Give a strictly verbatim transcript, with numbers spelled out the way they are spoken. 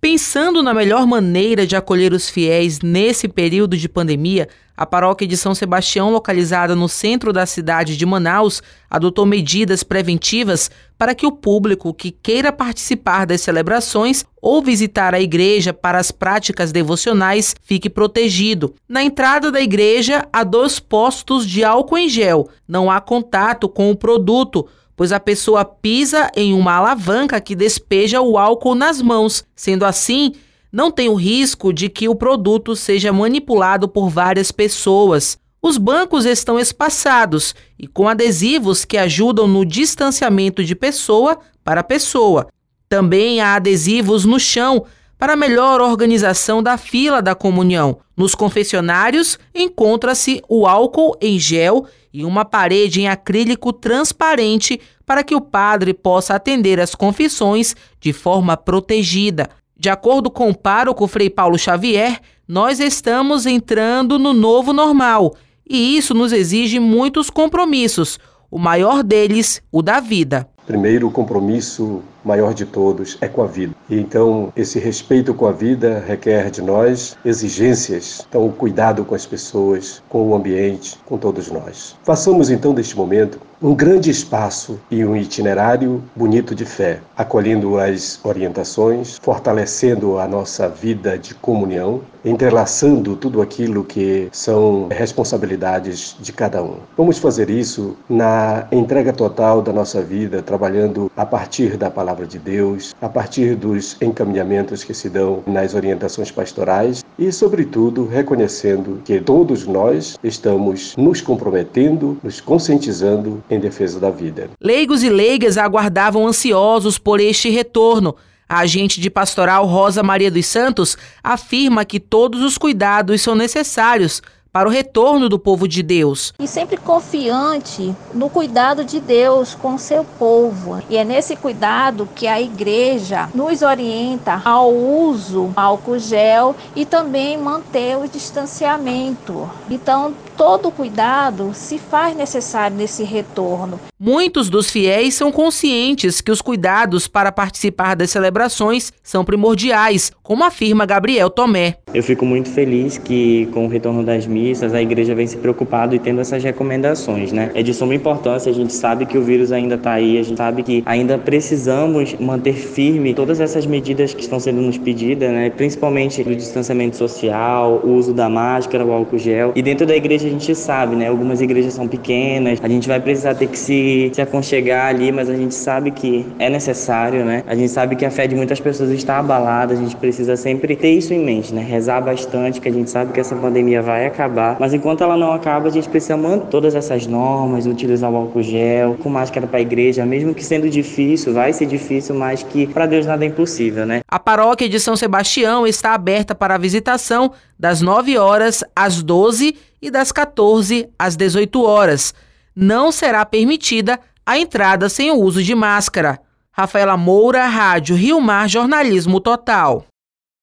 Pensando na melhor maneira de acolher os fiéis nesse período de pandemia, a paróquia de São Sebastião, localizada no centro da cidade de Manaus, adotou medidas preventivas para que o público que queira participar das celebrações ou visitar a igreja para as práticas devocionais fique protegido. Na entrada da igreja, há dois postos de álcool em gel. Não há contato com o produto, pois a pessoa pisa em uma alavanca que despeja o álcool nas mãos. Sendo assim, não tem o risco de que o produto seja manipulado por várias pessoas. Os bancos estão espaçados e com adesivos que ajudam no distanciamento de pessoa para pessoa. Também há adesivos no chão para melhor organização da fila da comunhão. Nos confessionários encontra-se o álcool em gel e uma parede em acrílico transparente para que o padre possa atender as confissões de forma protegida. De acordo com o pároco Frei Paulo Xavier, nós estamos entrando no novo normal e isso nos exige muitos compromissos, o maior deles, o da vida. Primeiro, o compromisso maior de todos é com a vida. E então, esse respeito com a vida requer de nós exigências. Então, o cuidado com as pessoas, com o ambiente, com todos nós. Façamos então deste momento um grande espaço e um itinerário bonito de fé, acolhendo as orientações, fortalecendo a nossa vida de comunhão, entrelaçando tudo aquilo que são responsabilidades de cada um. Vamos fazer isso na entrega total da nossa vida, trabalhando a partir da palavra de Deus, a partir dos encaminhamentos que se dão nas orientações pastorais e, sobretudo, reconhecendo que todos nós estamos nos comprometendo, nos conscientizando em defesa da vida. Leigos e leigas aguardavam ansiosos por este retorno. A agente de pastoral Rosa Maria dos Santos afirma que todos os cuidados são necessários para o retorno do povo de Deus. E sempre confiante no cuidado de Deus com o seu povo. E é nesse cuidado que a igreja nos orienta ao uso do álcool gel e também manter o distanciamento. Então, todo cuidado se faz necessário nesse retorno. Muitos dos fiéis são conscientes que os cuidados para participar das celebrações são primordiais, como afirma Gabriel Tomé. Eu fico muito feliz que com o retorno das missas a igreja vem se preocupado e tendo essas recomendações, né? É de suma importância, a gente sabe que o vírus ainda está aí, a gente sabe que ainda precisamos manter firme todas essas medidas que estão sendo nos pedidas, né? Principalmente o distanciamento social, o uso da máscara, o álcool gel. E dentro da igreja a gente sabe, né? Algumas igrejas são pequenas, a gente vai precisar ter que se, se aconchegar ali, mas a gente sabe que é necessário, né? A gente sabe que a fé de muitas pessoas está abalada, a gente precisa sempre ter isso em mente, né? Rezar bastante, que a gente sabe que essa pandemia vai acabar, mas enquanto ela não acaba, a gente precisa manter todas essas normas, utilizar o álcool gel, com máscara para a igreja, mesmo que sendo difícil, vai ser difícil, mas que para Deus nada é impossível, né? A paróquia de São Sebastião está aberta para a visitação das nove horas às doze e das quatorze às dezoito horas. Não será permitida a entrada sem o uso de máscara. Rafaela Moura, Rádio Rio Mar Jornalismo Total.